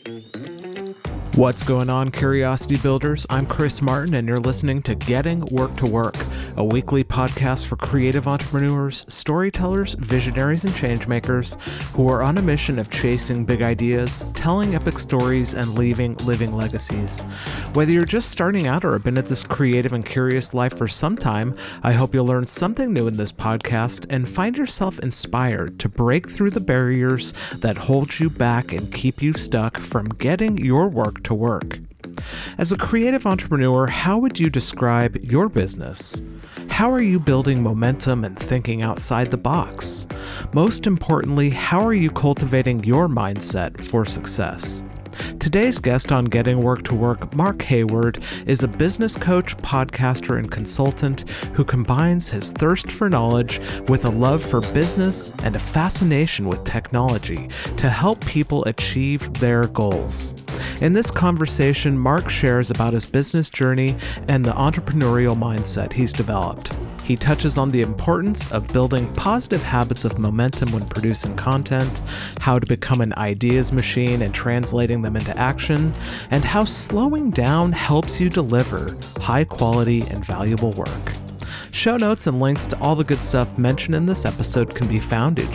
What's going on, Curiosity Builders? I'm Chris Martin, and you're listening to Getting Work to Work, a weekly podcast for creative entrepreneurs, storytellers, visionaries, and changemakers who are on a mission of chasing big ideas, telling epic stories, and leaving living legacies. Whether you're just starting out or have been at this creative and curious life for some time, I hope you'll learn something new in this podcast and find yourself inspired to break through the barriers that hold you back and keep you stuck from getting your work to work. As a creative entrepreneur, how would you describe your business? How are you building momentum and thinking outside the box? Most importantly, how are you cultivating your mindset for success? Today's guest on Getting Work to Work, Mark Hayward, is a business coach, podcaster, and consultant who combines his thirst for knowledge with a love for business and a fascination with technology to help people achieve their goals. In this conversation, Mark shares about his business journey and the entrepreneurial mindset he's developed. He touches on the importance of building positive habits of momentum when producing content, how to become an ideas machine and translating them into action, and how slowing down helps you deliver high quality and valuable work. Show notes and links to all the good stuff mentioned in this episode can be found at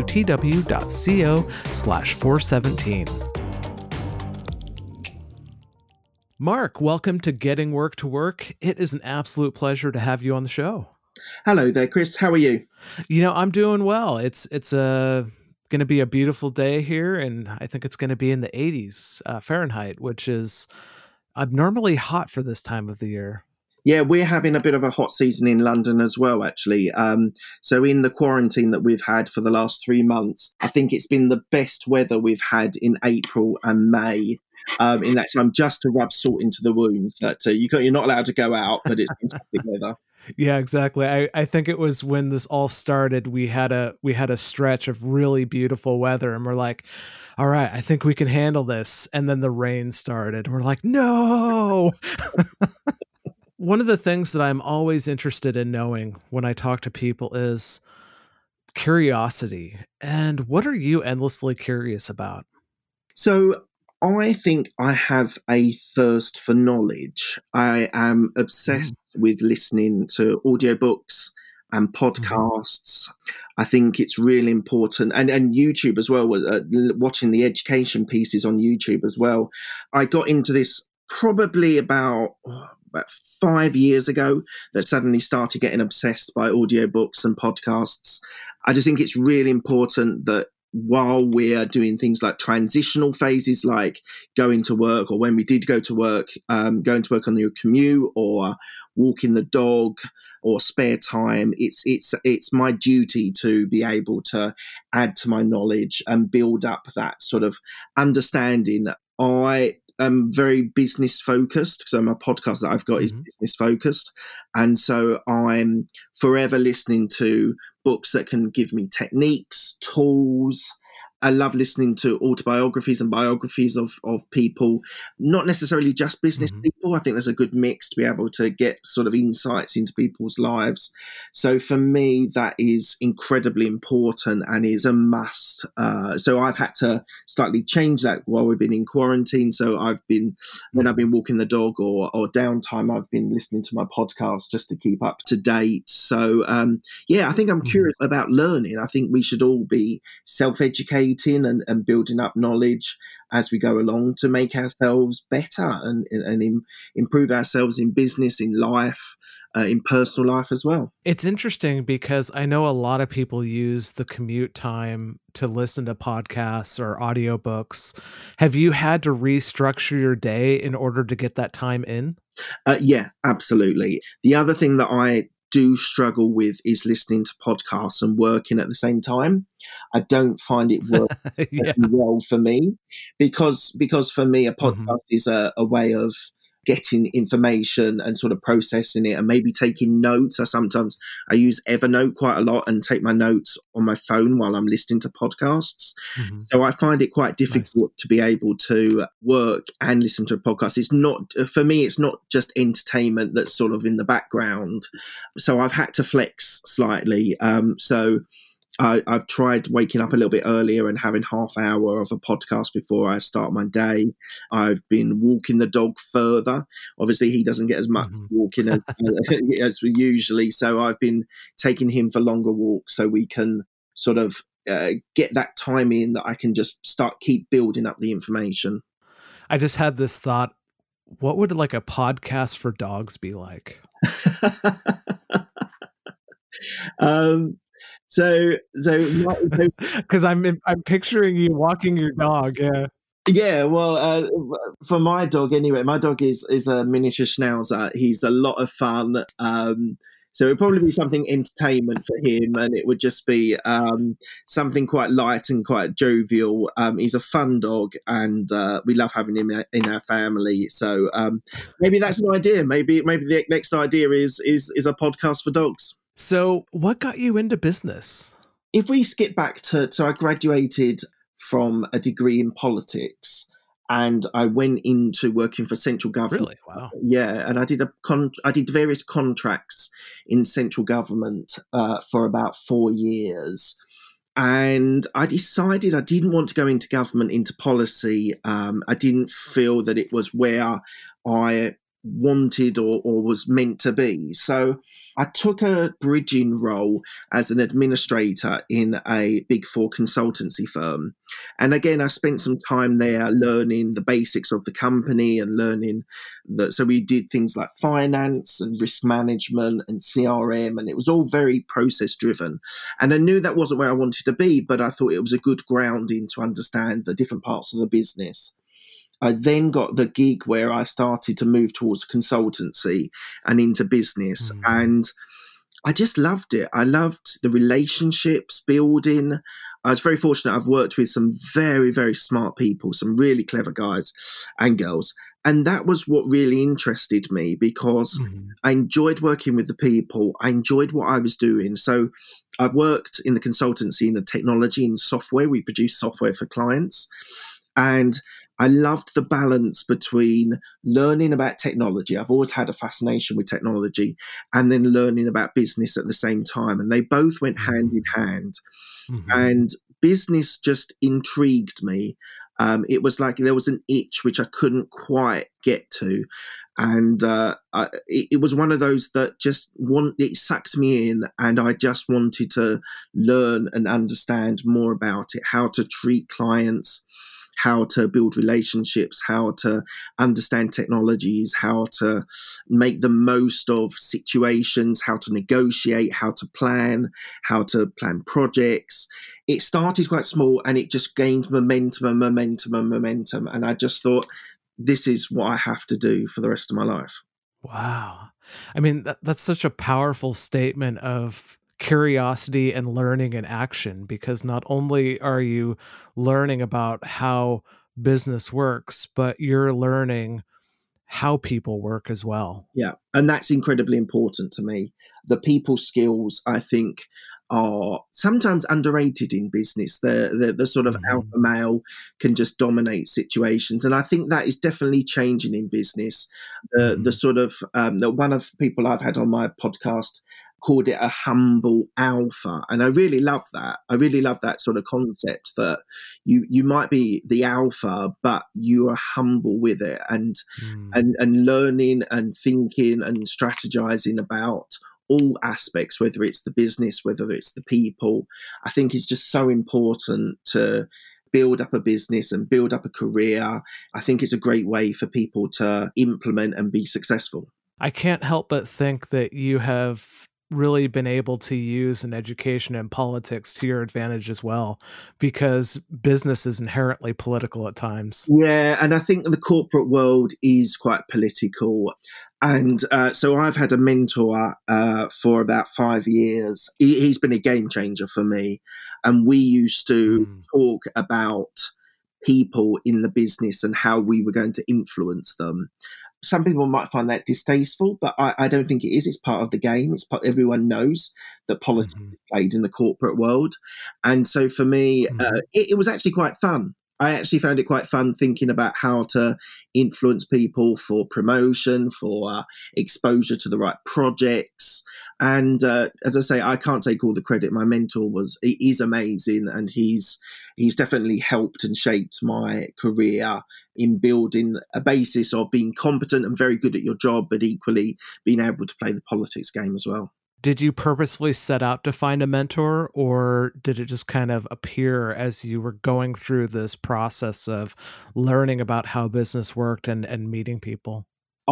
gwtw.co/417. Mark, welcome to Getting Work to Work. It is an absolute pleasure to have you on the show. Hello there, Chris. How are you? I'm doing well. It's going to be a beautiful day here, and I think it's going to be in the 80s Fahrenheit, which is abnormally hot for this time of the year. Yeah, we're having a bit of a hot season in London as well, actually. So in the quarantine that we've had for the last 3 months, I think it's been the best weather we've had in April and May. In that time, just to rub salt into the wounds that you're not allowed to go out, but it's fantastic weather. Yeah, exactly. I think it was when this all started, we had a stretch of really beautiful weather, and we're like, all right, I think we can handle this. And then the rain started, and we're like, no. One of the things that I'm always interested in knowing when I talk to people is curiosity. And what are you endlessly curious about? So I think I have a thirst for knowledge. I am obsessed with listening to audiobooks and podcasts. I think it's really important. And YouTube as well, watching the education pieces on YouTube as well. I got into this probably about 5 years ago, that suddenly started getting obsessed by audiobooks and podcasts. I just think it's really important that while we're doing things like transitional phases, like going to work, or when we did go to work, going to work on your commute or walking the dog or spare time, it's my duty to be able to add to my knowledge and build up that sort of understanding. I am very business focused, so my podcast that I've got is business focused, and so I'm forever listening to books that can give me techniques, tools. I love listening to autobiographies and biographies of people, not necessarily just business people. I think there's a good mix to be able to get sort of insights into people's lives. So for me, that is incredibly important and is a must. So I've had to slightly change that while we've been in quarantine. So when I've been walking the dog or downtime, I've been listening to my podcast just to keep up to date. So I think I'm curious about learning. I think we should all be self-educated and building up knowledge as we go along to make ourselves better and improve ourselves in business, in life, in personal life as well. It's interesting because I know a lot of people use the commute time to listen to podcasts or audiobooks. Have you had to restructure your day in order to get that time in? Yeah, absolutely. The other thing that I do struggle with is listening to podcasts and working at the same time. I don't find it work well for me because for me, a podcast is a way of getting information and sort of processing it and maybe taking notes. I use Evernote quite a lot and take my notes on my phone while I'm listening to podcasts. Mm-hmm. So I find it quite difficult to be able to work and listen to a podcast. It's not, for me, it's not just entertainment that's sort of in the background. So I've had to flex slightly. So I've tried waking up a little bit earlier and having half hour of a podcast before I start my day. I've been walking the dog further. Obviously, he doesn't get as much walking as we usually, so I've been taking him for longer walks so we can sort of get that time in that I can just keep building up the information. I just had this thought: what would like a podcast for dogs be like? So because I'm picturing you walking your dog. Yeah, well, for my dog anyway, my dog is a miniature schnauzer. He's a lot of fun. So it'd probably be something entertainment for him, and it would just be something quite light and quite jovial. He's a fun dog, and we love having him in our family. So maybe that's an idea. Maybe the next idea is a podcast for dogs. So what got you into business? If we skip back so I graduated from a degree in politics, and I went into working for central government. Really? Wow. Yeah, and I did various contracts in central government for about 4 years. And I decided I didn't want to go into government, into policy. I didn't feel that it was where I wanted or was meant to be. So I took a bridging role as an administrator in a Big Four consultancy firm. And again, I spent some time there learning the basics of the company and learning that. So we did things like finance and risk management and CRM, and it was all very process driven. And I knew that wasn't where I wanted to be, but I thought it was a good grounding to understand the different parts of the business. I then got the gig where I started to move towards consultancy and into business. And I just loved it. I loved the relationships building. I was very fortunate. I've worked with some very, very smart people, some really clever guys and girls. And that was what really interested me, because I enjoyed working with the people. I enjoyed what I was doing. So I worked in the consultancy in the technology and software. We produce software for clients. And I loved the balance between learning about technology. I've always had a fascination with technology, and then learning about business at the same time. And they both went hand in hand. And business just intrigued me. It was like there was an itch which I couldn't quite get to. And it was one of those that it sucked me in, and I just wanted to learn and understand more about it, how to treat clients, how to build relationships, how to understand technologies, how to make the most of situations, how to negotiate, how to plan projects. It started quite small, and it just gained momentum. And I just thought, this is what I have to do for the rest of my life. Wow. I mean, that's such a powerful statement of curiosity and learning in action, because not only are you learning about how business works, but you're learning how people work as well. Yeah, and that's incredibly important to me. The people skills, I think, are sometimes underrated in business. The sort of alpha male can just dominate situations, and I think that is definitely changing in business. The sort of one of the people I've had on my podcast called it a humble alpha, and I really love that. I really love that sort of concept, that you might be the alpha, but you are humble with it, and learning and thinking and strategizing about all aspects, whether it's the business, whether it's the people. I think it's just so important to build up a business and build up a career. I think it's a great way for people to implement and be successful. I can't help but think that you have really been able to use an education and politics to your advantage as well, because business is inherently political at times. Yeah, and I think the corporate world is quite political. And so I've had a mentor for about 5 years. He's been a game changer for me. And we used to talk about people in the business and how we were going to influence them. Some people might find that distasteful, but I don't think it is. It's part of the game. Everyone knows that politics is played in the corporate world. And so for me, it was actually quite fun. I actually found it quite fun thinking about how to influence people for promotion, for exposure to the right projects. And as I say, I can't take all the credit. My mentor is amazing, and he's definitely helped and shaped my career in building a basis of being competent and very good at your job, but equally being able to play the politics game as well. Did you purposely set out to find a mentor, or did it just kind of appear as you were going through this process of learning about how business worked and meeting people?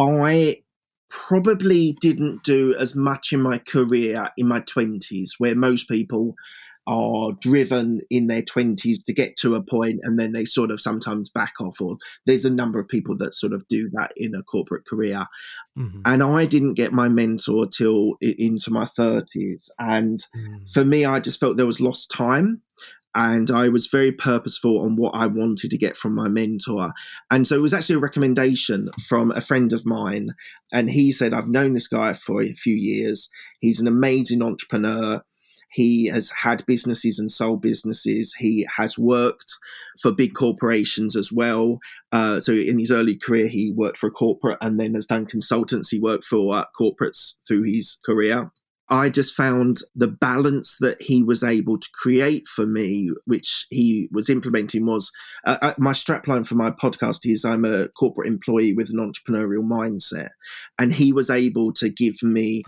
I probably didn't do as much in my career in my 20s, where most people are driven in their 20s to get to a point and then they sort of sometimes back off, or there's a number of people that sort of do that in a corporate career. Mm-hmm. And I didn't get my mentor till into my 30s. And for me, I just felt there was lost time. And I was very purposeful on what I wanted to get from my mentor. And so it was actually a recommendation from a friend of mine. And he said, I've known this guy for a few years. He's an amazing entrepreneur. He has had businesses and sold businesses. He has worked for big corporations as well. So in his early career, he worked for a corporate and then has done consultancy work for corporates through his career. I just found the balance that he was able to create for me, which he was implementing, was my strapline for my podcast is I'm a corporate employee with an entrepreneurial mindset. And he was able to give me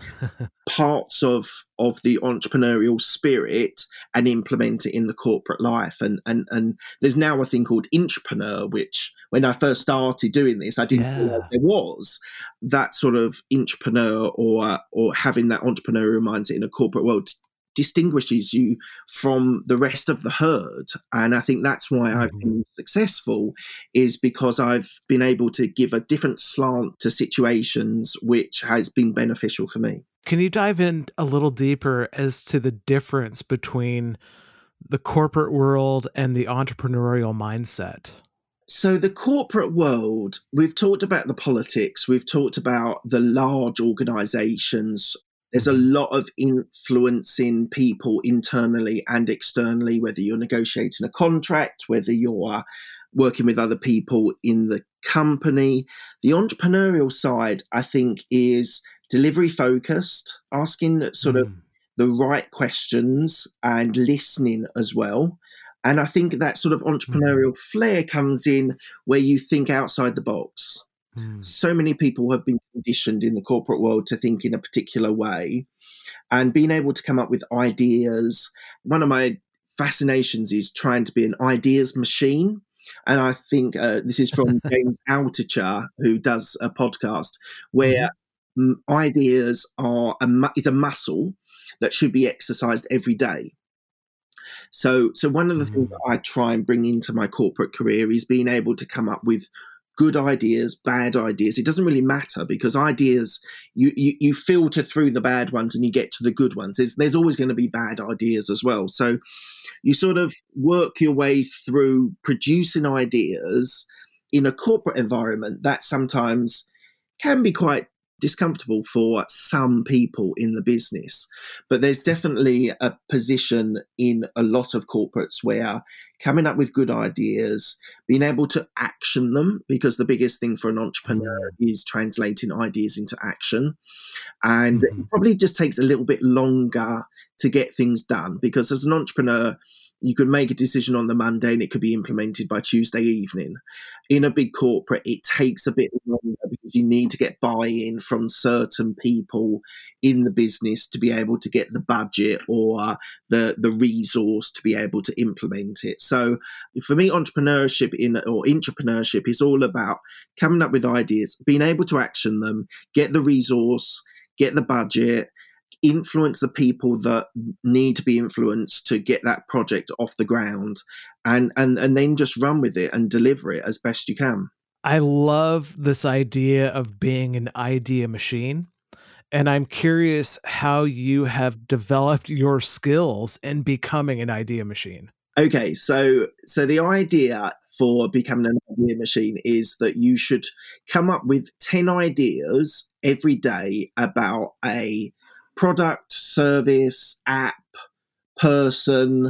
parts of the entrepreneurial spirit and implement it in the corporate life. And there's now a thing called Intrapreneur, which when I first started doing this, I didn't realize there was that sort of intrapreneur or having that entrepreneurial mindset in a corporate world distinguishes you from the rest of the herd. And I think that's why I've been successful, is because I've been able to give a different slant to situations, which has been beneficial for me. Can you dive in a little deeper as to the difference between the corporate world and the entrepreneurial mindset? So the corporate world, we've talked about the politics, we've talked about the large organizations. There's a lot of influencing people internally and externally, whether you're negotiating a contract, whether you're working with other people in the company. The entrepreneurial side, I think, is delivery focused, asking sort of the right questions and listening as well. And I think that sort of entrepreneurial flair comes in where you think outside the box. So many people have been conditioned in the corporate world to think in a particular way, and being able to come up with ideas. One of my fascinations is trying to be an ideas machine. And I think this is from James Altucher, who does a podcast where ideas is a muscle that should be exercised every day. So one of the things that I try and bring into my corporate career is being able to come up with good ideas, bad ideas. It doesn't really matter, because ideas, you filter through the bad ones and you get to the good ones. There's always going to be bad ideas as well. So you sort of work your way through producing ideas in a corporate environment that sometimes can be quite discomfortable for some people in the business. But there's definitely a position in a lot of corporates where coming up with good ideas, being able to action them, because the biggest thing for an entrepreneur is translating ideas into action. And it probably just takes a little bit longer to get things done, because as an entrepreneur, you could make a decision on the Monday and it could be implemented by Tuesday evening. In a big corporate, it takes a bit longer because you need to get buy-in from certain people in the business to be able to get the budget or the resource to be able to implement it. So for me, entrepreneurship or intrapreneurship is all about coming up with ideas, being able to action them, get the resource, get the budget, influence the people that need to be influenced to get that project off the ground, and then just run with it and deliver it as best you can. I love this idea of being an idea machine. And I'm curious how you have developed your skills in becoming an idea machine. Okay, so the idea for becoming an idea machine is that you should come up with 10 ideas every day about a product, service, app, person,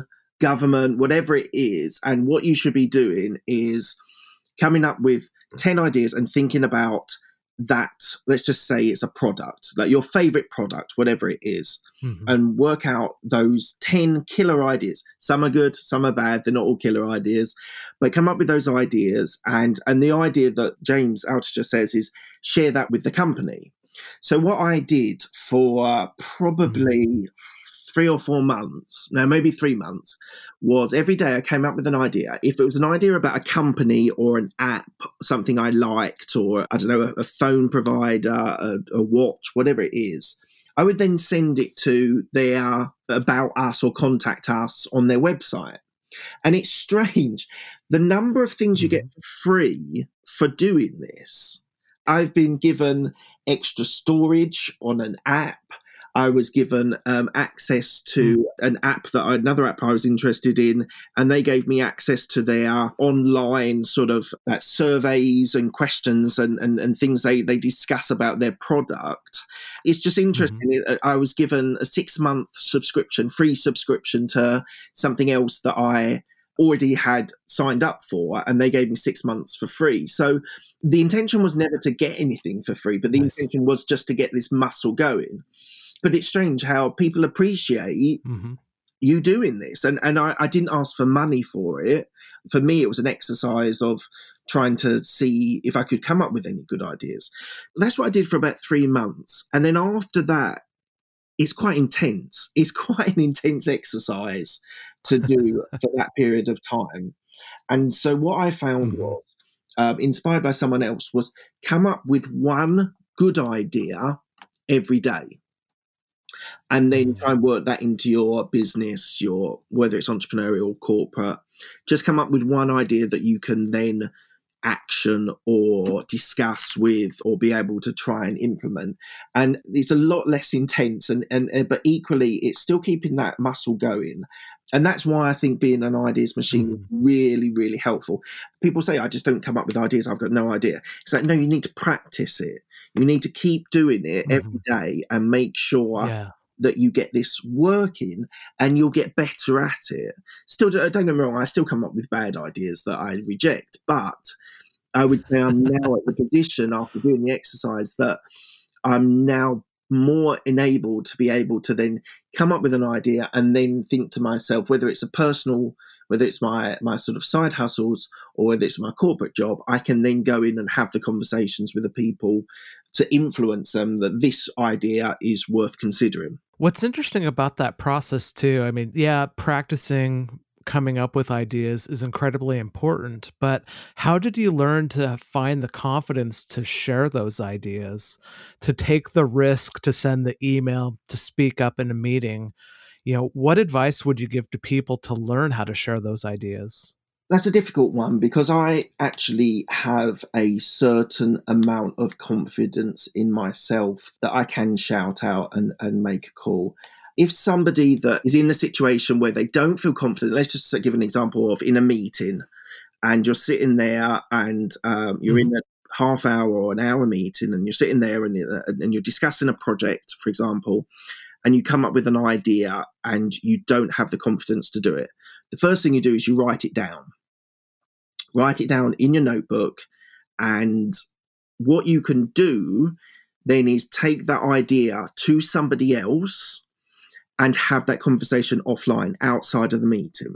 government, whatever it is. And what you should be doing is coming up with 10 ideas and thinking about that. Let's just say it's a product, like your favorite product, whatever it is, and work out those 10 killer ideas. Some are good, some are bad. They're not all killer ideas, but come up with those ideas. And the idea that James Altucher says is share that with the company. So what I did for probably 3 or 4 months, no, maybe 3 months, was every day I came up with an idea. If it was an idea about a company or an app, something I liked, or I don't know, a phone provider, a watch, whatever it is, I would then send it to their About Us or Contact Us on their website. And it's strange, the number of things you get for free for doing this. I've been given extra storage on an app. I was given access to another app I was interested in, and they gave me access to their online sort of surveys and questions and things they discuss about their product. It's just interesting. I was given a 6-month subscription, free subscription to something else that I already had signed up for, and they gave me 6 months for free. So the intention was never to get anything for free, but the intention was just to get this muscle going. But it's strange how people appreciate you doing this. And I didn't ask for money for it. For me, it was an exercise of trying to see if I could come up with any good ideas. That's what I did for about 3 months. And then after that, it's quite intense. It's quite an intense exercise to do for that period of time. And so what I found was, inspired by someone else, was come up with one good idea every day. And then try and work that into your business, whether it's entrepreneurial or corporate. Just come up with one idea that you can then action or discuss with or be able to try and implement. And it's a lot less intense, but equally it's still keeping that muscle going. And that's why I think being an ideas machine is really, really helpful. People say, I just don't come up with ideas, I've got no idea. It's like, no, you need to practice it. You need to keep doing it every day and make sure that you get this working, and you'll get better at it. Still, don't get me wrong, I still come up with bad ideas that I reject, but I would say I'm now at the position after doing the exercise that I'm now more enabled to be able to then come up with an idea and then think to myself, whether it's a personal, whether it's my sort of side hustles or whether it's my corporate job, I can then go in and have the conversations with the people to influence them that this idea is worth considering. What's interesting about that process too, I mean, practicing coming up with ideas is incredibly important, but how did you learn to find the confidence to share those ideas, to take the risk to send the email, to speak up in a meeting? What advice would you give to people to learn how to share those ideas? That's a difficult one, because I actually have a certain amount of confidence in myself that I can shout out and make a call. If somebody that is in the situation where they don't feel confident, let's just give an example of in a meeting, and you're sitting there and you're in a half hour or an hour meeting, and you're sitting there and you're discussing a project, for example, and you come up with an idea and you don't have the confidence to do it. The first thing you do is you write it down. Write it down in your notebook, and what you can do then is take that idea to somebody else and have that conversation offline outside of the meeting.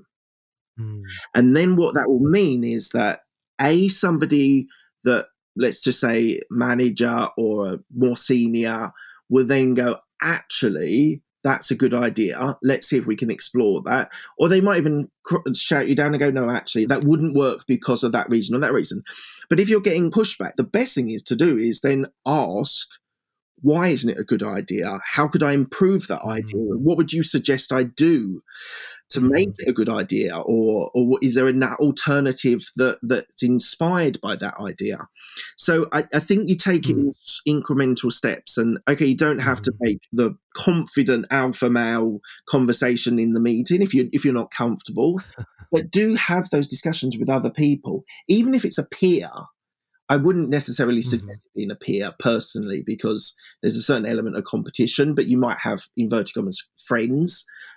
And then what that will mean is that somebody that, let's just say manager or a more senior, will then go, actually, that's a good idea. Let's see if we can explore that. Or they might even shout you down and go, no, actually, that wouldn't work because of that reason or that reason. But if you're getting pushback, the best thing is to do is then ask, why isn't it a good idea? How could I improve that idea? What would you suggest I do to make it a good idea? Or is there an alternative that's inspired by that idea? So I think you take it in incremental steps, and you don't have to make the confident alpha male conversation in the meeting if you're not comfortable, but do have those discussions with other people, even if it's a peer. I wouldn't necessarily suggest being a peer personally, because there's a certain element of competition, but you might have, inverted commas, friends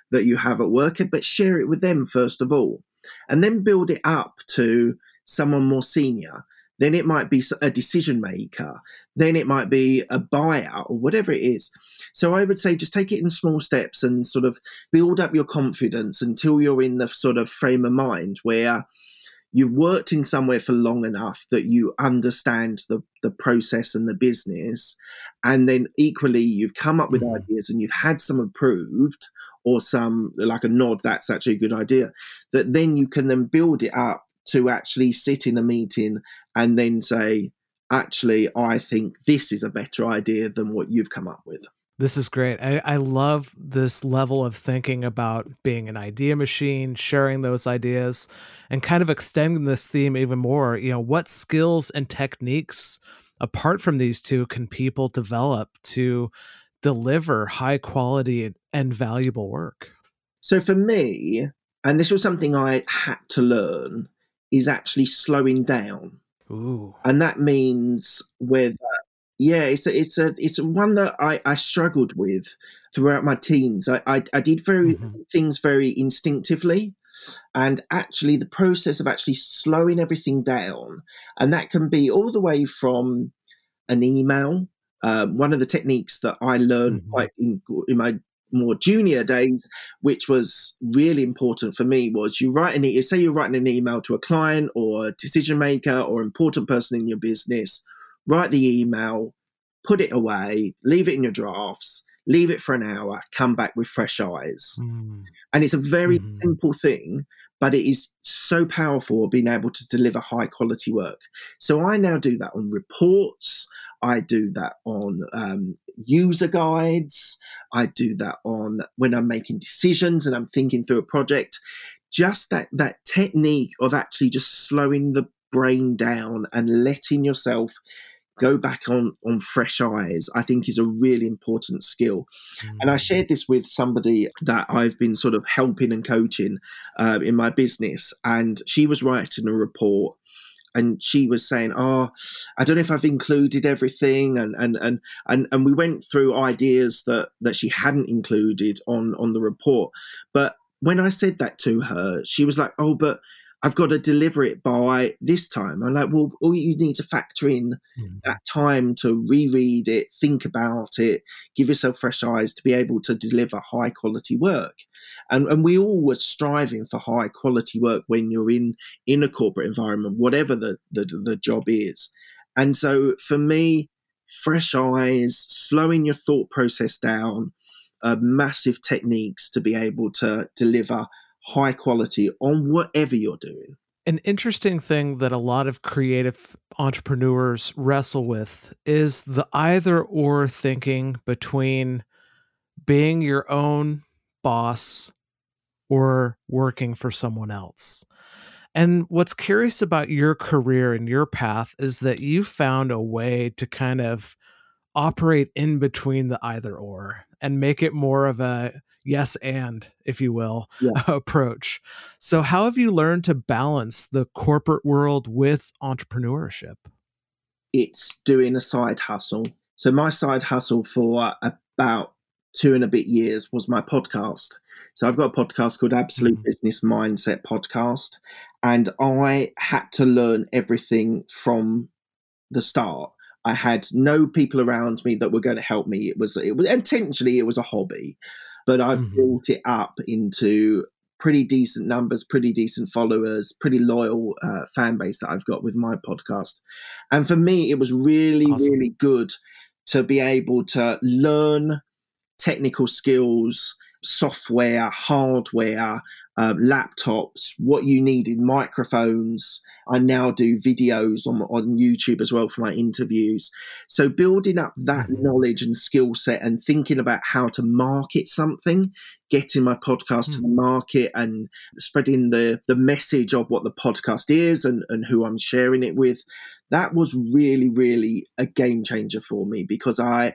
that you have at work, but share it with them first of all, and then build it up to someone more senior. Then it might be a decision maker. Then it might be a buyer or whatever it is. So I would say just take it in small steps and sort of build up your confidence until you're in the sort of frame of mind where you've worked in somewhere for long enough that you understand the process and the business. And then equally, you've come up with ideas and you've had some approved or some like a nod, that's actually a good idea, that then you can then build it up to actually sit in a meeting and then say, actually, I think this is a better idea than what you've come up with. This is great. I love this level of thinking about being an idea machine, sharing those ideas, and kind of extending this theme even more. You know, what skills and techniques, apart from these two, can people develop to deliver high quality and valuable work? So for me, and this was something I had to learn, is actually slowing down. Ooh. And that means whether, it's a one that I struggled with throughout my teens. I did things very instinctively, and actually the process of actually slowing everything down, and that can be all the way from an email. One of the techniques that I learned quite in my more junior days, which was really important for me, was say you're writing an email to a client or a decision maker or important person in your business, write the email, put it away, leave it in your drafts, leave it for an hour, come back with fresh eyes. And it's a very simple thing, but it is so powerful being able to deliver high quality work. So I now do that on reports. I do that on user guides. I do that on when I'm making decisions and I'm thinking through a project. Just that technique of actually just slowing the brain down and letting yourself go back on fresh eyes, I think is a really important skill. And I shared this with somebody that I've been sort of helping and coaching in my business. And she was writing a report and she was saying, I don't know if I've included everything. And we went through ideas that she hadn't included on the report. But when I said that to her, she was like, but I've got to deliver it by this time. I'm like, well, all you need to factor in that time to reread it, think about it, give yourself fresh eyes to be able to deliver high quality work. And we all were striving for high quality work when you're in a corporate environment, whatever the job is. And so for me, fresh eyes, slowing your thought process down, massive techniques to be able to deliver high quality on whatever you're doing. An interesting thing that a lot of creative entrepreneurs wrestle with is the either or thinking between being your own boss or working for someone else. And what's curious about your career and your path is that you found a way to kind of operate in between the either or and make it more of a yes and, if you will, approach. So how have you learned to balance the corporate world with entrepreneurship? It's doing a side hustle. So my side hustle for about 2 and a bit years was my podcast. So I've got a podcast called Absolute Business Mindset Podcast, and I had to learn everything from the start. I had no people around me that were going to help me. It was intentionally, it was a hobby, but I've built it up into pretty decent numbers, pretty decent followers, pretty loyal fan base that I've got with my podcast. And for me, it was really, really good to be able to learn technical skills, software, hardware, laptops, what you needed, microphones. I now do videos on YouTube as well for my interviews. So building up that knowledge and skill set and thinking about how to market something, getting my podcast to the market and spreading the message of what the podcast is and who I'm sharing it with, that was really, really a game changer for me because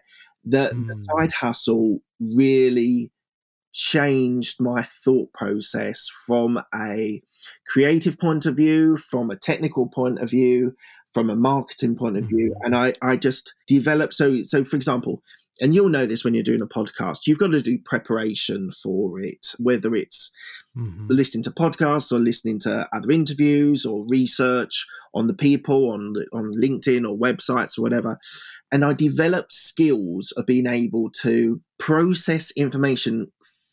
the side hustle really changed my thought process from a creative point of view, from a technical point of view, from a marketing point of view. And I just developed. So for example, and you'll know this when you're doing a podcast, you've got to do preparation for it, whether it's listening to podcasts or listening to other interviews or research on the people on LinkedIn or websites or whatever. And I developed skills of being able to process information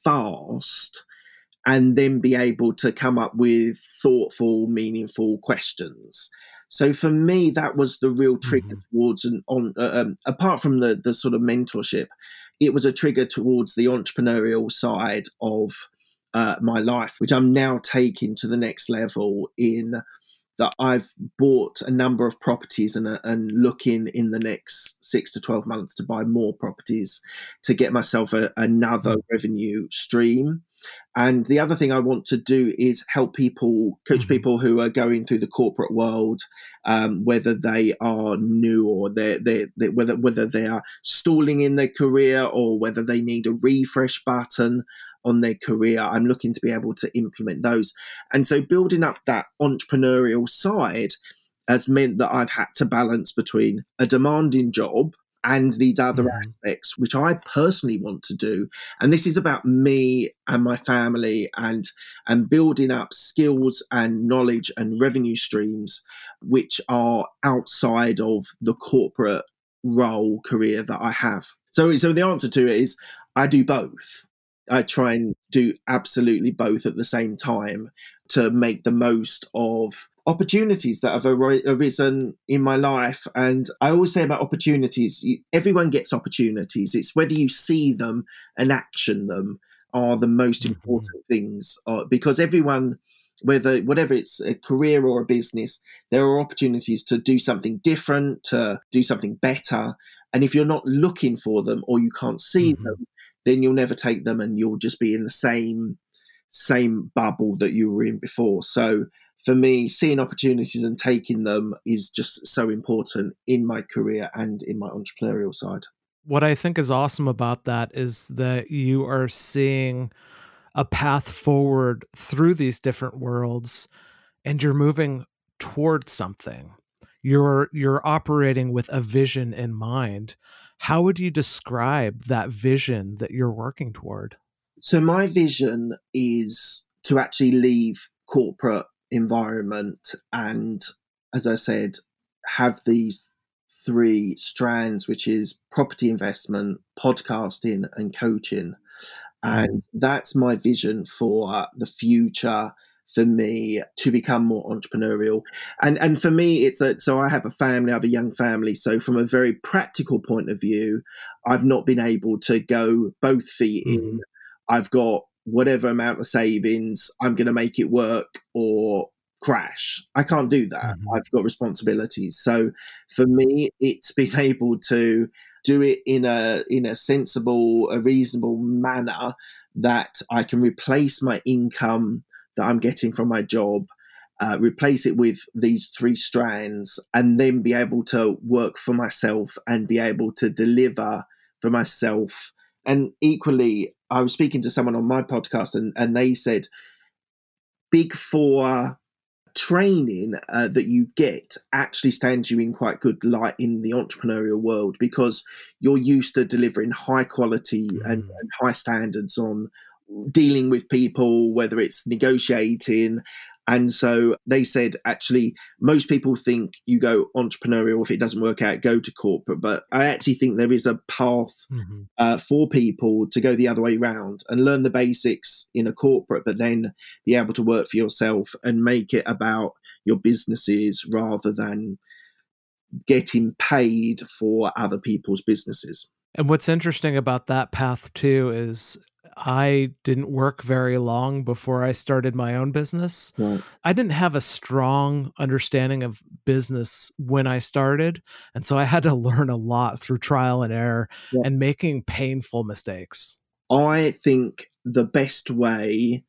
fast and then be able to come up with thoughtful, meaningful questions. So for me, that was the real trigger towards apart from the sort of mentorship, it was a trigger towards the entrepreneurial side of my life, which I'm now taking to the next level in that I've bought a number of properties and looking in the next 6 to 12 months to buy more properties to get myself another revenue stream. And the other thing I want to do is help people, coach people who are going through the corporate world, whether they are new or whether they are stalling in their career or whether they need a refresh button on their career. I'm looking to be able to implement those. And so building up that entrepreneurial side has meant that I've had to balance between a demanding job and these other aspects, which I personally want to do. And this is about me and my family and building up skills and knowledge and revenue streams, which are outside of the corporate role career that I have. So the answer to it is I do both. I try and do absolutely both at the same time to make the most of opportunities that have arisen in my life. And I always say about opportunities, everyone gets opportunities. It's whether you see them and action them are the most important things, because everyone, whatever it's a career or a business, there are opportunities to do something different, to do something better. And if you're not looking for them or you can't see them, then you'll never take them and you'll just be in the same bubble that you were in before. So for me, seeing opportunities and taking them is just so important in my career and in my entrepreneurial side. What I think is awesome about that is that you are seeing a path forward through these different worlds and you're moving towards something. You're operating with a vision in mind. How would you describe that vision that you're working toward? So my vision is to actually leave corporate environment and, as I said, have these 3 strands, which is property investment, podcasting, and coaching. And that's my vision for the future for me to become more entrepreneurial. And for me, so I have a family, I have a young family. So from a very practical point of view, I've not been able to go both feet in. I've got whatever amount of savings, I'm going to make it work or crash. I can't do that. I've got responsibilities. So for me, it's been able to do it in a sensible, a reasonable manner that I can replace my income that I'm getting from my job, replace it with these 3 strands, and then be able to work for myself and be able to deliver for myself. And equally, I was speaking to someone on my podcast and they said, Big 4 training that you get actually stands you in quite good light in the entrepreneurial world because you're used to delivering high quality and high standards on dealing with people, whether it's negotiating. And so they said, actually, most people think you go entrepreneurial. If it doesn't work out, go to corporate. But I actually think there is a path for people to go the other way around and learn the basics in a corporate, but then be able to work for yourself and make it about your businesses rather than getting paid for other people's businesses. And what's interesting about that path too is I didn't work very long before I started my own business. Right. I didn't have a strong understanding of business when I started. And so I had to learn a lot through trial and error and making painful mistakes. I think the best way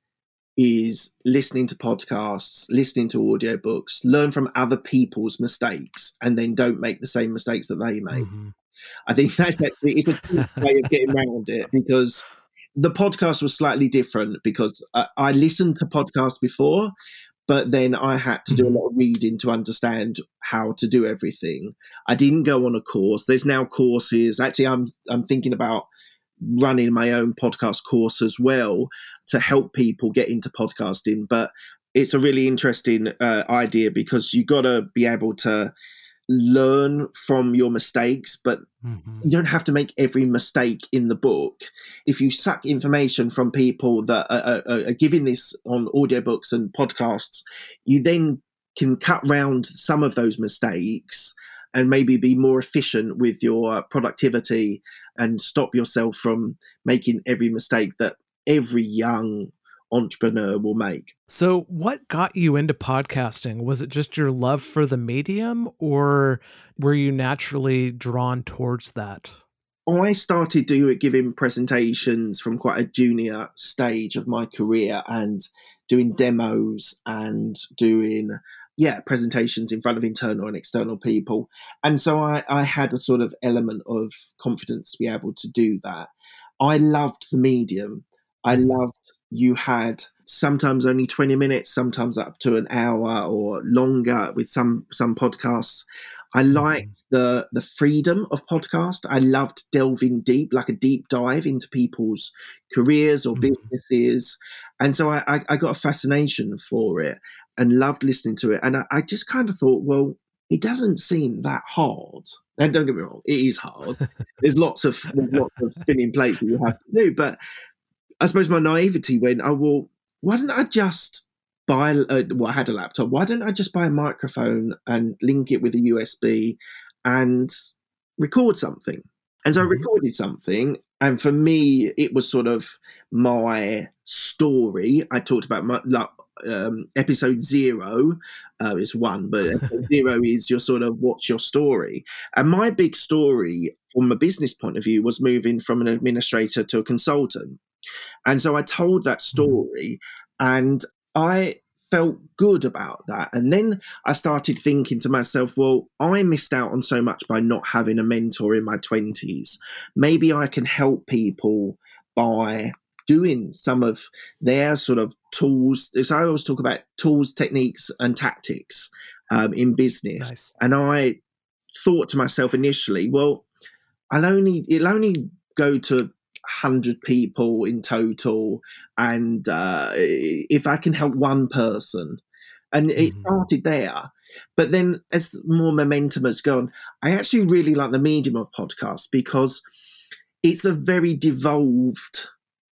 is listening to podcasts, listening to audiobooks, learn from other people's mistakes, and then don't make the same mistakes that they make. I think it's a good way of getting around it, because the podcast was slightly different because I listened to podcasts before, But then I had to do a lot of reading to understand how to do everything. I didn't go on a course. There's now courses. Actually, I'm thinking about running my own podcast course as well to help people get into podcasting. But it's a really interesting idea, because you got to be able to learn from your mistakes, but you don't have to make every mistake in the book. If you suck information from people that are giving this on audiobooks and podcasts, you then can cut round some of those mistakes and maybe be more efficient with your productivity and stop yourself from making every mistake that every young entrepreneur will make. So what got you into podcasting? Was it just your love for the medium, or were you naturally drawn towards that? I started giving presentations from quite a junior stage of my career, and doing demos and doing presentations in front of internal and external people. And so I had a sort of element of confidence to be able to do that. I loved the medium. I loved you had sometimes only 20 minutes, sometimes up to an hour or longer with some podcasts. I liked the freedom of podcast. I loved delving deep, like a deep dive into people's careers or businesses. And so I got a fascination for it and loved listening to it. And I just kind of thought, well, it doesn't seem that hard. And don't get me wrong, it is hard. There's lots of spinning plates that you have to do. But I suppose my naivety went, oh, well, why don't I just buy, I had a laptop. Why don't I just buy a microphone and link it with a USB and record something? And so I recorded something. And for me, it was sort of my story. I talked about my episode 0 is 1, but episode 0 is your sort of what's your story. And my big story from a business point of view was moving from an administrator to a consultant. And so I told that story and I felt good about that. And then I started thinking to myself, well, I missed out on so much by not having a mentor in my 20s. Maybe I can help people by doing some of their sort of tools. So I always talk about tools, techniques, and tactics in business. Nice. And I thought to myself initially, well, it'll only go to 100 people in total, and if I can help one person. And it started there. But then as more momentum has gone, I actually really like the medium of podcasts because it's a very devolved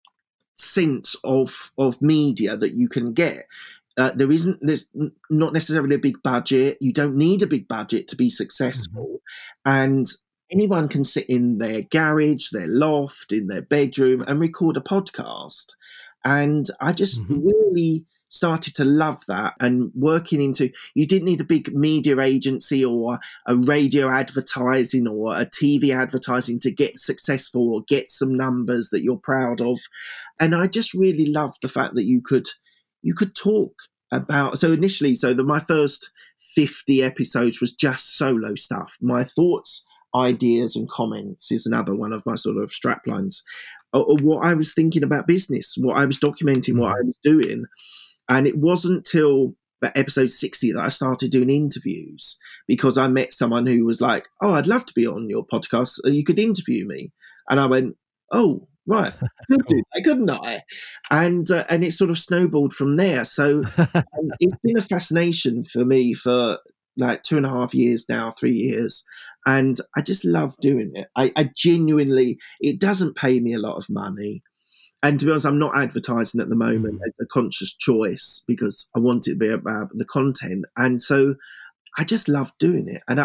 sense of media that you can get. There's not necessarily a big budget. You don't need a big budget to be successful. And anyone can sit in their garage, their loft, in their bedroom and record a podcast. And I just really started to love that, and working into, you didn't need a big media agency or a radio advertising or a TV advertising to get successful or get some numbers that you're proud of. And I just really loved the fact that you could talk about, my first 50 episodes was just solo stuff. My thoughts, ideas and comments is another one of my sort of straplines, or what I was thinking about business, what I was documenting, what I was doing. And it wasn't till episode 60 that I started doing interviews, because I met someone who was like, oh, I'd love to be on your podcast. You could interview me. And I went, oh, right, could do that, couldn't I? And it sort of snowballed from there. So it's been a fascination for me for like 2.5 years now, 3 years. And I just love doing it. I genuinely, it doesn't pay me a lot of money. And to be honest, I'm not advertising at the moment. It's a conscious choice because I want it to be about the content. And so I just love doing it. And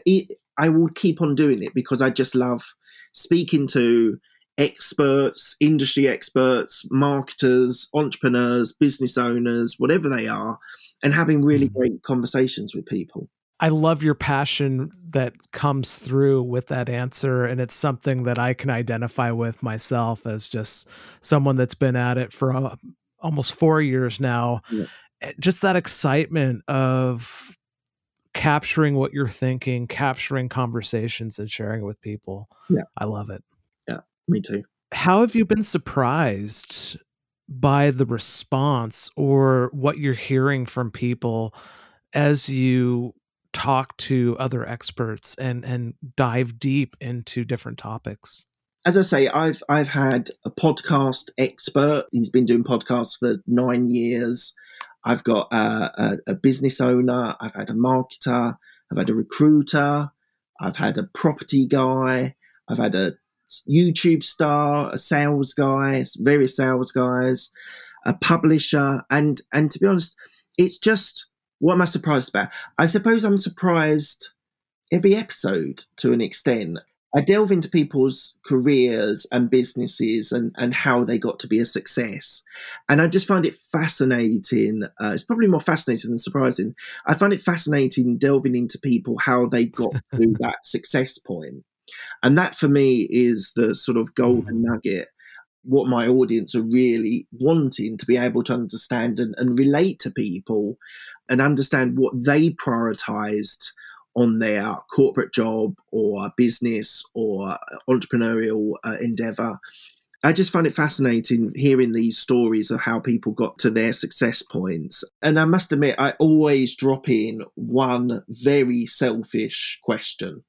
I will keep on doing it because I just love speaking to experts, industry experts, marketers, entrepreneurs, business owners, whatever they are, and having really great conversations with people. I love your passion that comes through with that answer. And it's something that I can identify with myself as just someone that's been at it for almost 4 years now. Yeah. Just that excitement of capturing what you're thinking, capturing conversations and sharing it with people. Yeah. I love it. Yeah, me too. How have you been surprised by the response or what you're hearing from people as you talk to other experts and dive deep into different topics? As I say, I've had a podcast expert. He's been doing podcasts for 9 years. I've got a business owner. I've had a marketer. I've had a recruiter. I've had a property guy. I've had a YouTube star, a sales guy, various sales guys, a publisher. And to be honest, it's just, what am I surprised about? I suppose I'm surprised every episode to an extent. I delve into people's careers and businesses and how they got to be a success. And I just find it fascinating. It's probably more fascinating than surprising. I find it fascinating delving into people, how they got to that success point. And that for me is the sort of golden nugget, what my audience are really wanting, to be able to understand and relate to people and understand what they prioritized on their corporate job or business or entrepreneurial endeavor. I just find it fascinating hearing these stories of how people got to their success points. And I must admit, I always drop in one very selfish question.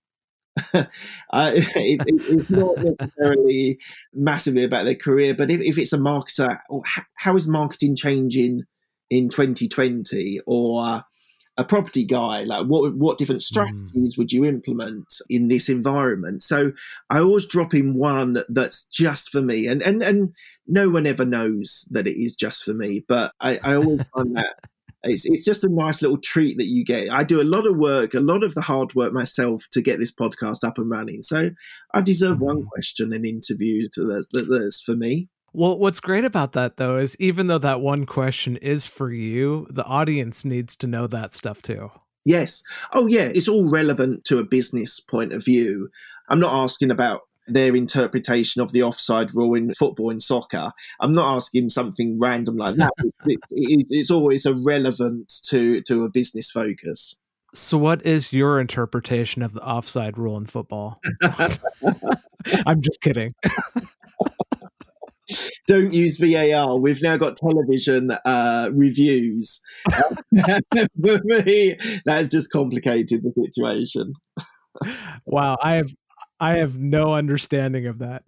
It's not necessarily massively about their career, but if it's a marketer, how is marketing changing in 2020? Or a property guy, like what different strategies would you implement in this environment? So I always drop in one that's just for me, and no one ever knows that it is just for me, but I always find that it's just a nice little treat that you get. I do a lot of work, a lot of the hard work myself to get this podcast up and running, so I deserve one question and interview that's for me. Well, what's great about that, though, is even though that one question is for you, the audience needs to know that stuff too. Yes. Oh, yeah. It's all relevant to a business point of view. I'm not asking about their interpretation of the offside rule in football and soccer. I'm not asking something random like that. It's always relevant to a business focus. So what is your interpretation of the offside rule in football? I'm just kidding. Don't use VAR. We've now got television reviews. For me, that's just complicated the situation. Wow, I have no understanding of that.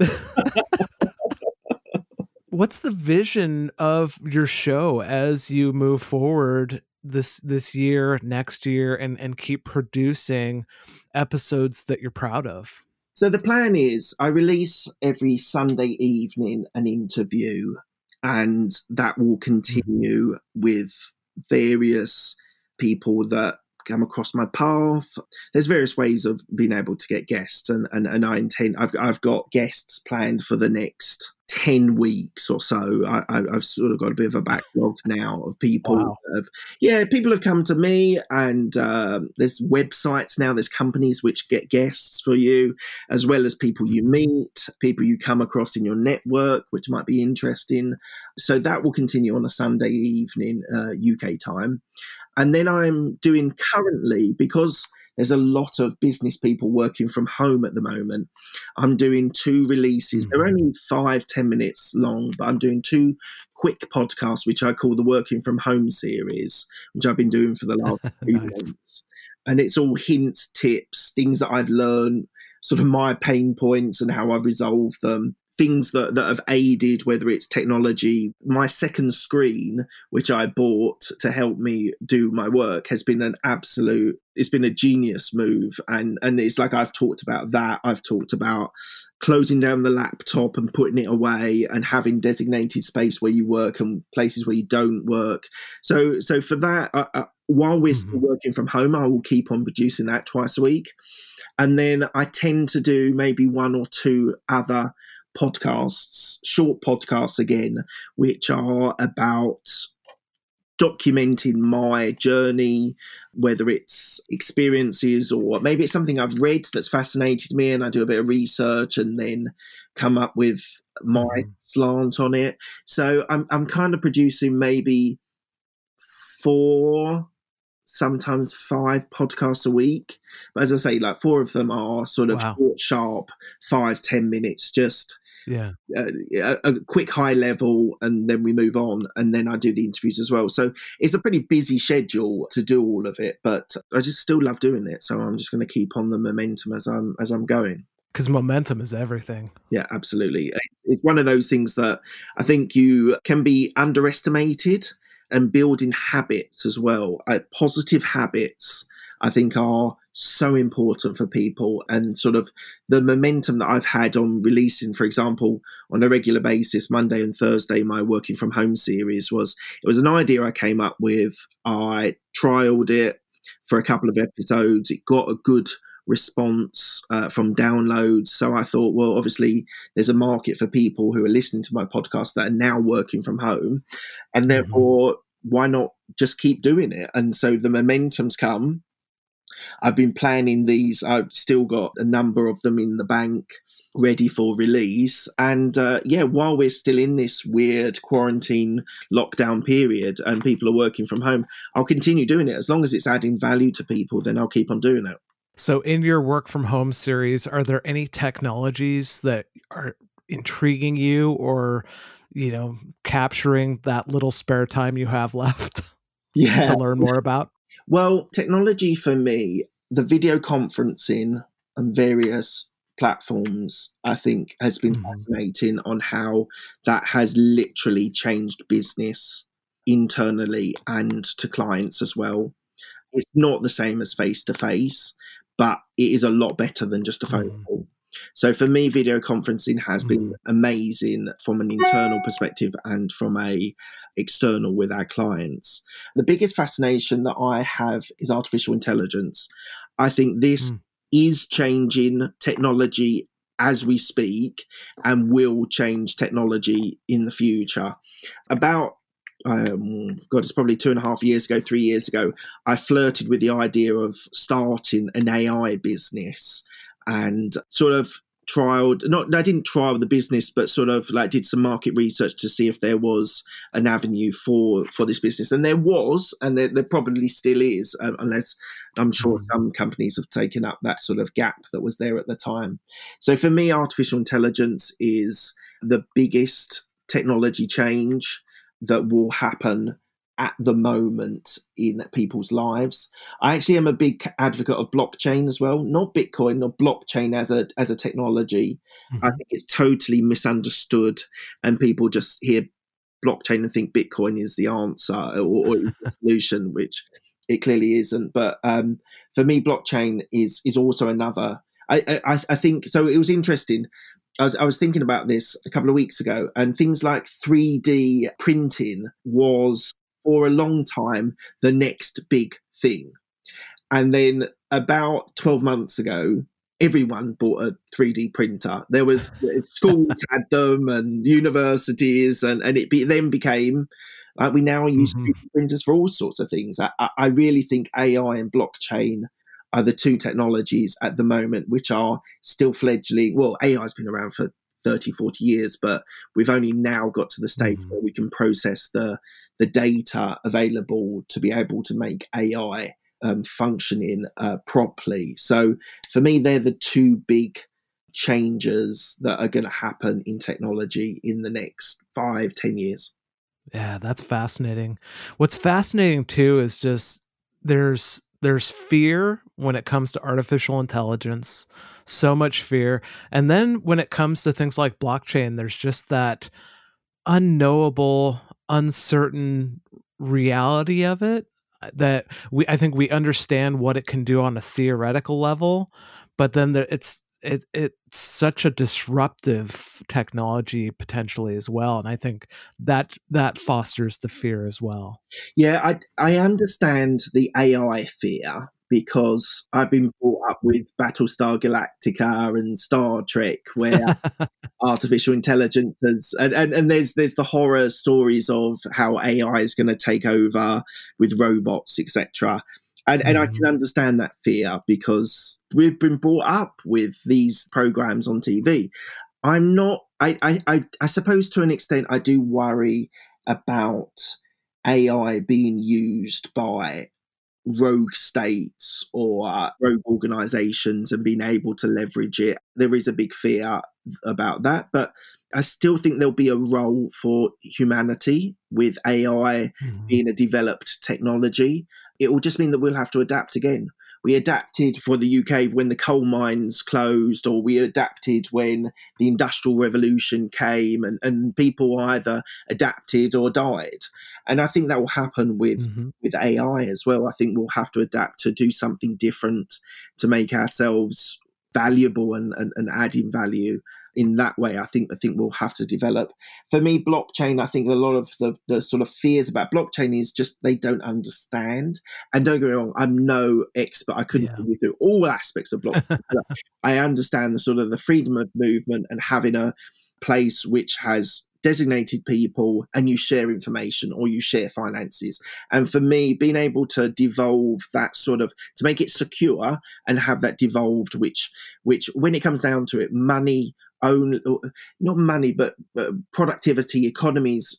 What's the vision of your show as you move forward this year, next year, and keep producing episodes that you're proud of? So the plan is I release every Sunday evening an interview, and that will continue with various people that come across my path. There's various ways of being able to get guests, and I intend, I've got guests planned for the next 10 weeks or so. I've sort of got a bit of a backlog now of people. Wow. People have come to me, and there's websites now, there's companies which get guests for you, as well as people you meet, people you come across in your network, which might be interesting. So that will continue on a Sunday evening, UK time. And then I'm doing currently, because there's a lot of business people working from home at the moment, I'm doing 2 releases. They're only 5-10 minutes long, but I'm doing 2 quick podcasts, which I call the Working From Home series, which I've been doing for the last 3 months. And it's all hints, tips, things that I've learned, sort of my pain points and how I've resolved them. Things that have aided, whether it's technology. My second screen, which I bought to help me do my work, has been it's been a genius move. And it's like, I've talked about that. I've talked about closing down the laptop and putting it away and having designated space where you work and places where you don't work. So for that, while we're still working from home, I will keep on producing that twice a week. And then I tend to do maybe 1 or 2 other podcasts, short podcasts again, which are about documenting my journey, whether it's experiences or maybe it's something I've read that's fascinated me and I do a bit of research and then come up with my slant on it. So I'm kind of producing maybe 4, sometimes 5 podcasts a week. But as I say, like 4 of them are sort of short, sharp, 5-10 minutes, just Yeah. a quick high level, and then we move on, and then I do the interviews as well. So it's a pretty busy schedule to do all of it, but I just still love doing it. So I'm just going to keep on the momentum as I'm going. Because momentum is everything. Yeah, absolutely. It's one of those things that I think you can be underestimated, and building habits as well. Positive habits, I think, are so important for people, and sort of the momentum that I've had on releasing, for example, on a regular basis, Monday and Thursday, my working from home series it was an idea I came up with. I trialed it for a couple of episodes. It got a good response from downloads. So I thought, well, obviously there's a market for people who are listening to my podcast that are now working from home. And therefore, why not just keep doing it? And so the momentum's come. I've been planning these. I've still got a number of them in the bank ready for release. And while we're still in this weird quarantine lockdown period and people are working from home, I'll continue doing it. As long as it's adding value to people, then I'll keep on doing it. So in your work from home series, are there any technologies that are intriguing you or, capturing that little spare time you have left to learn more about? Well, technology for me, the video conferencing and various platforms, I think, has been fascinating on how that has literally changed business internally and to clients as well. It's not the same as face-to-face, but it is a lot better than just a phone call. So for me, video conferencing has been amazing from an internal perspective and from a external with our clients. The biggest fascination that I have is artificial intelligence. I think this is changing technology as we speak and will change technology in the future. About it's probably 2.5 years ago, 3 years ago, I flirted with the idea of starting an AI business and sort of I didn't trial the business, but sort of like did some market research to see if there was an avenue for this business. And there was, and there probably still is, unless I'm sure some companies have taken up that sort of gap that was there at the time. So for me, artificial intelligence is the biggest technology change that will happen at the moment in people's lives. I actually am a big advocate of blockchain as well, not Bitcoin, not blockchain as a technology. I think it's totally misunderstood, and people just hear blockchain and think Bitcoin is the answer or is the solution, which it clearly isn't. But for me, blockchain is also another. I think so. It was interesting. I was thinking about this a couple of weeks ago, and things like 3D printing was for a long time the next big thing. And then about 12 months ago, everyone bought a 3D printer. There was schools had them and universities, and it then became like we now use 3D printers for all sorts of things. I really think AI and blockchain are the two technologies at the moment which are still fledgling. Well, AI has been around for 30, 40 years, but we've only now got to the stage where we can process the data available to be able to make AI functioning properly. So for me, they're the two big changes that are going to happen in technology in the next 5-10 years. Yeah, that's fascinating. What's fascinating too is just there's fear when it comes to artificial intelligence, so much fear. And then when it comes to things like blockchain, there's just that unknowable, uncertain reality of it that I think we understand what it can do on a theoretical level, but then it's such a disruptive technology potentially as well, and I think that fosters the fear as well. Yeah, I understand the AI fear because I've been brought up with Battlestar Galactica and Star Trek, where artificial intelligence and there's the horror stories of how AI is going to take over with robots, etc. And I can understand that fear because we've been brought up with these programs on TV. I'm not. I suppose to an extent I do worry about AI being used by rogue states or rogue organizations and being able to leverage it. There is a big fear about that, but I still think there'll be a role for humanity with AI being a developed technology. It will just mean that we'll have to adapt again. We adapted for the UK when the coal mines closed, or we adapted when the Industrial Revolution came, and people either adapted or died. And I think that will happen with AI as well. I think we'll have to adapt to do something different to make ourselves valuable and adding value. In that way, I think we'll have to develop. For me, blockchain, I think a lot of the sort of fears about blockchain is just they don't understand. And don't get me wrong, I'm no expert. I couldn't go through all aspects of blockchain. I understand the sort of the freedom of movement and having a place which has designated people and you share information or you share finances. And for me, being able to devolve that sort of, to make it secure and have that devolved, which when it comes down to it, money, not money, but productivity, economies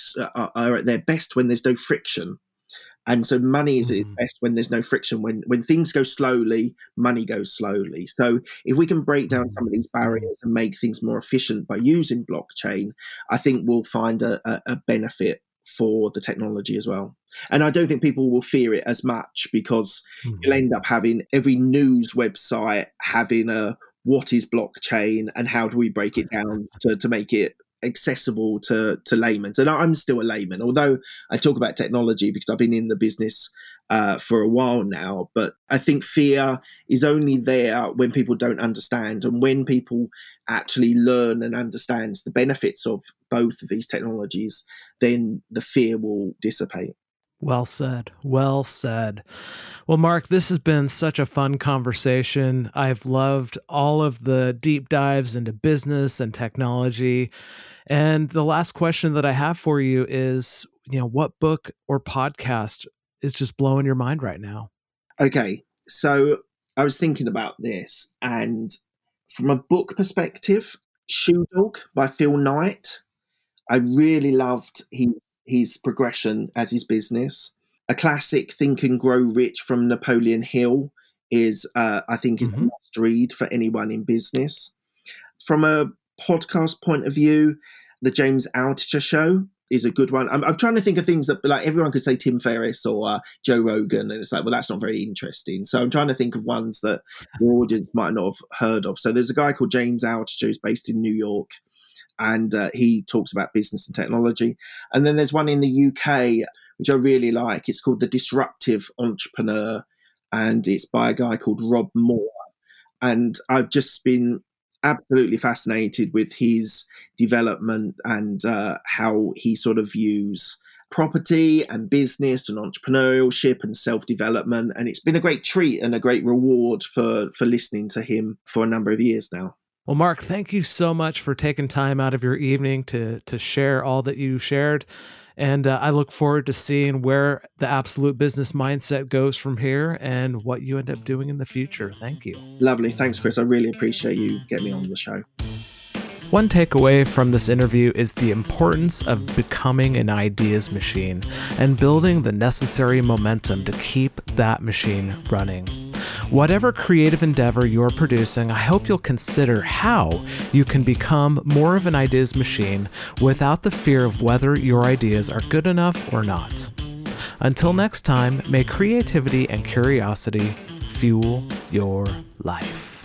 are at their best when there's no friction. And so money is its best when there's no friction. When things go slowly, money goes slowly. So if we can break down some of these barriers and make things more efficient by using blockchain, I think we'll find a benefit for the technology as well. And I don't think people will fear it as much, because you'll end up having every news website having a what is blockchain and how do we break it down to make it accessible to laymen. And I'm still a layman, although I talk about technology because I've been in the business for a while now. But I think fear is only there when people don't understand, and when people actually learn and understand the benefits of both of these technologies, then the fear will dissipate. Well said. Well said. Well, Mark, this has been such a fun conversation. I've loved all of the deep dives into business and technology. And the last question that I have for you is, what book or podcast is just blowing your mind right now? Okay. So I was thinking about this, and from a book perspective, Shoe Dog by Phil Knight. I really loved his progression as his business. A classic, Think and Grow Rich from Napoleon Hill is, I think, is a must read for anyone in business. From a podcast point of view, the James Altucher Show is a good one. I'm trying to think of things that, like, everyone could say Tim Ferriss or Joe Rogan, and it's like, well, that's not very interesting. So I'm trying to think of ones that the audience might not have heard of. So there's a guy called James Altucher who's based in New York, and he talks about business and technology. And then there's one in the UK, which I really like. It's called The Disruptive Entrepreneur, and it's by a guy called Rob Moore. And I've just been absolutely fascinated with his development and how he sort of views property and business and entrepreneurship and self-development. And it's been a great treat and a great reward for listening to him for a number of years now. Well, Mark, thank you so much for taking time out of your evening to share all that you shared. And I look forward to seeing where the Absolute Business Mindset goes from here and what you end up doing in the future. Thank you. Lovely. Thanks, Chris. I really appreciate you getting me on the show. One takeaway from this interview is the importance of becoming an ideas machine and building the necessary momentum to keep that machine running. Whatever creative endeavor you're producing, I hope you'll consider how you can become more of an ideas machine without the fear of whether your ideas are good enough or not. Until next time, may creativity and curiosity fuel your life.